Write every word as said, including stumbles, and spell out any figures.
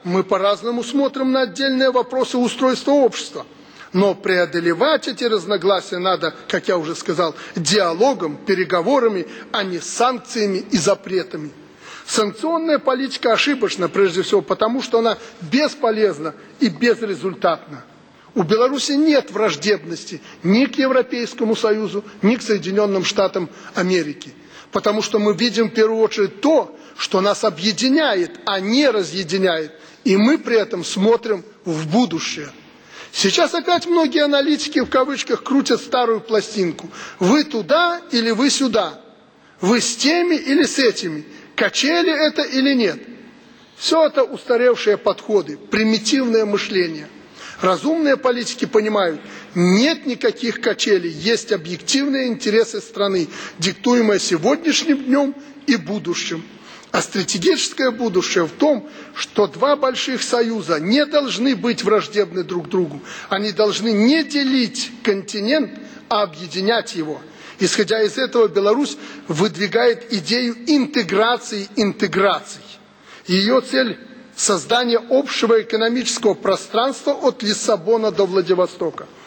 мы по-разному смотрим на отдельные вопросы устройства общества. Но преодолевать эти разногласия надо, как я уже сказал, диалогом, переговорами, а не санкциями и запретами. Санкционная политика ошибочна, прежде всего, потому что она бесполезна и безрезультатна. У Беларуси нет враждебности ни к Европейскому Союзу, ни к Соединенным Штатам Америки. Потому что мы видим в первую очередь то, что нас объединяет, а не разъединяет. И мы при этом смотрим в будущее. Сейчас опять многие аналитики в кавычках крутят старую пластинку. Вы туда или вы сюда? Вы с теми или с этими? Качели это или нет? Все это устаревшие подходы, примитивное мышление. Разумные политики понимают, нет никаких качелей, есть объективные интересы страны, диктуемые сегодняшним днем и будущим. А стратегическое будущее в том, что два больших союза не должны быть враждебны друг другу. Они должны не делить континент, а объединять его. Исходя из этого, Беларусь выдвигает идею интеграции интеграций. Ее цель – создание общего экономического пространства от Лиссабона до Владивостока.